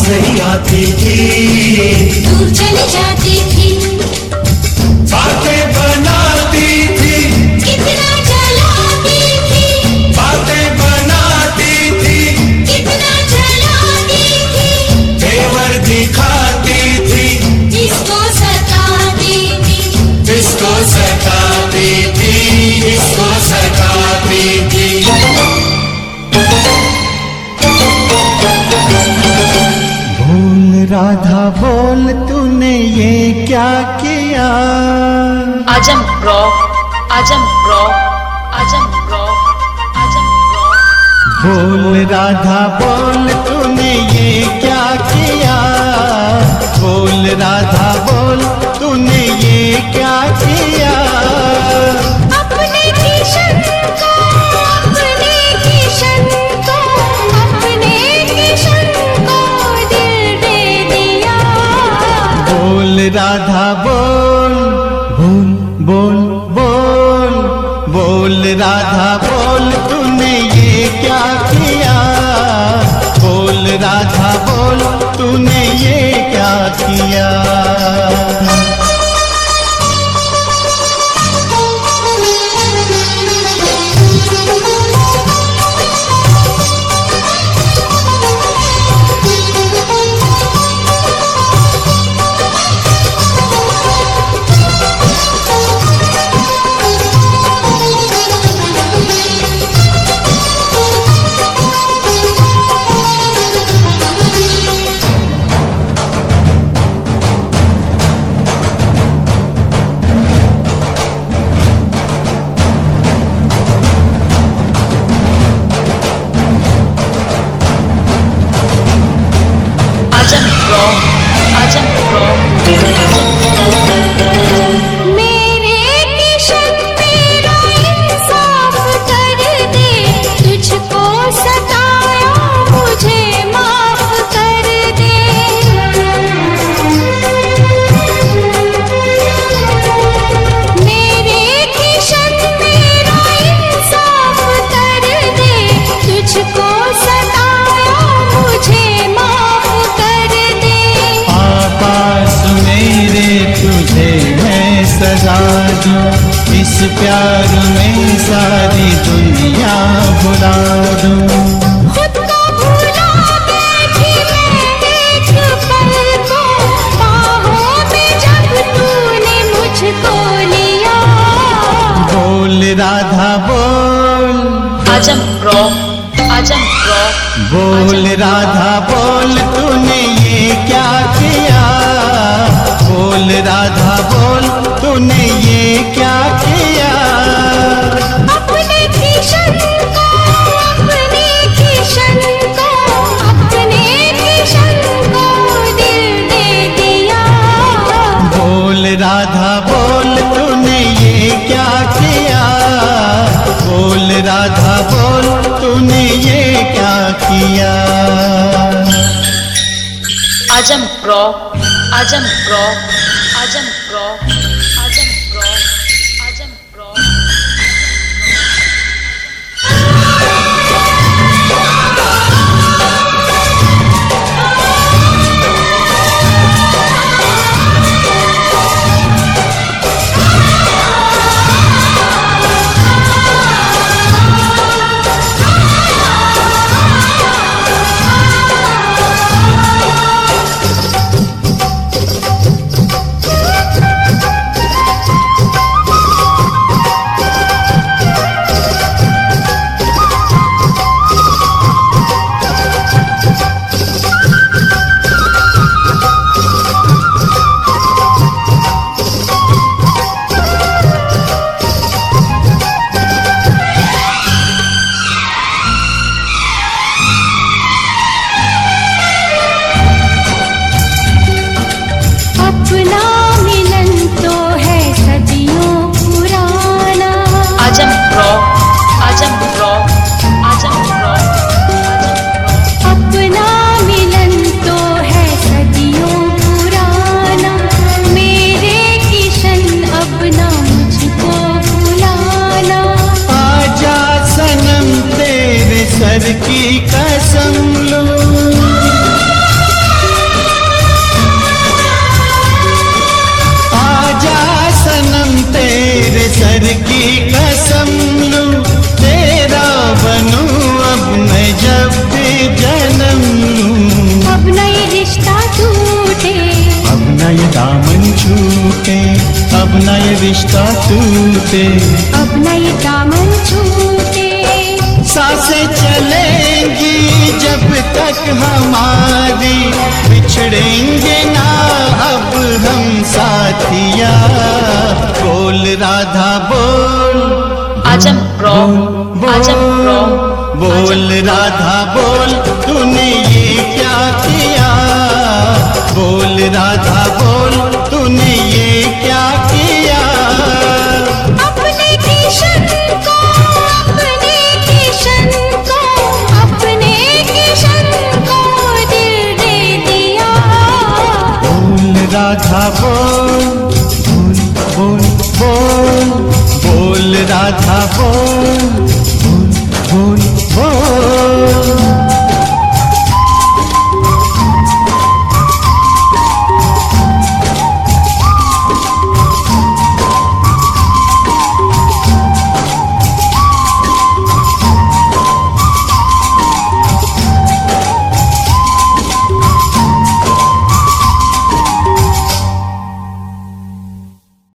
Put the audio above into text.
नहीं आती थी, दूर चली जाती थी, बातें बनाती थी, कितना जलाती थी, बातें बनाती थी, कितना जलाती थी, तेवर दिखाती थी, जिसको सताती थी, जिसको सताती थी, जिसको सताती थी। बोल राधा बोल, तूने ये क्या किया? Azam rock, Azam rock, Azam rock, Azam rock. बोल राधा बोल, तूने ये क्या किया? बोल राधा बोल, तूने ये क्या किया? अपने किशन को, अपने किशन को, अपने किशन को दिल दे दिया। बोल राधा बोल, बोल बोल बोल, बोल राधा बोल, तूने ये क्या किया? बोल राधा बोल, तूने ये क्या किया? Azam rock, Azam rock. मेरे किशन मेरा इंसाफ कर दे, तुझको सताया मुझे माफ कर दे। मेरे किशन मेरा इंसाफ कर दे, तुझको सताया मुझे माफ कर दे। पास मेरे तुझे मैं सजा दूं, इस प्यार में सारी दुनिया भुला दूं। खुद को भुला बैठी मैं एक पल को, बाहों में जब तूने मुझको लिया। बोल राधा बोल, आजम रॉक, आजम रॉक। बोल राधा बोल, तूने ये क्या किया? बोल राधा बोल, तूने ये क्या किया? अपने किशन को, अपने किशन को, अपने किशन को दिल दे दिया। बोल राधा बोल, तूने ये क्या किया? बोल राधा बोल, तूने ये क्या किया? Azam rock, Azam rock, Azam rock, Azam rock, Azam rock. टूटे, अब न ये रिश्ता टूटे, अब न ये दामन छूटे। सांसें चलेंगी जब तक हमारी, बिछड़ेंगे ना अब हम साथिया। बोल राधा बोल, आजम प्रो, आजम प्रो, बोल राधा बोल, तूने ये क्या किया। बोल राधा बोल, तूने ये क्या किया। अपने किशन को, अपने किशन को, अपने किशन को दिल दे दिया। बोल राधा बोल, बोल बोल बोल, बोल राधा बोल।